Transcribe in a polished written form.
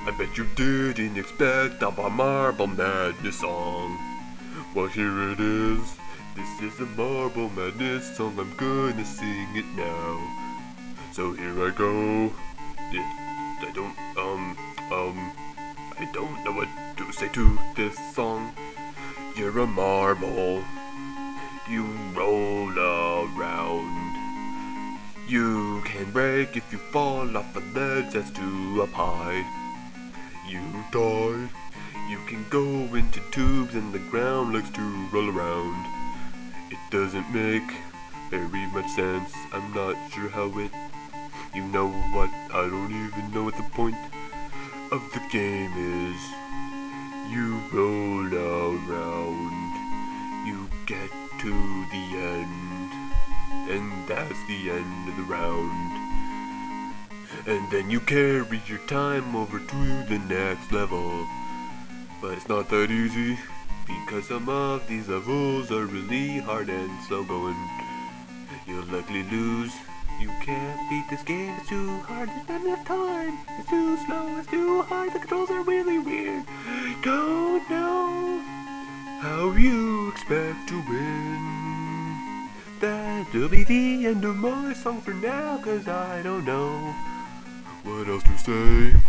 I bet you didn't expect a Marble Madness song. Well, here it is. This is a Marble Madness song. I'm gonna sing it now. So here I go. I don't know what to say to this song. You're a marble. You roll around. You can break if you fall off a ledge that's too up high. You die. You can go into tubes and the ground likes to roll around. It doesn't make very much sense. I'm not sure how it... You know what? I don't even know what the point of the game is. You roll around. You get to the end. And that's the end of the round. And then you carry your time over to the next level. But it's not that easy, because some of these levels are really hard and slow going. You'll likely lose. You can't beat this game, it's too hard, there's not enough time. It's too slow, it's too hard, the controls are really weird. Don't know how you expect to win. That'll be the end of my song for now, cause I don't know what else to say.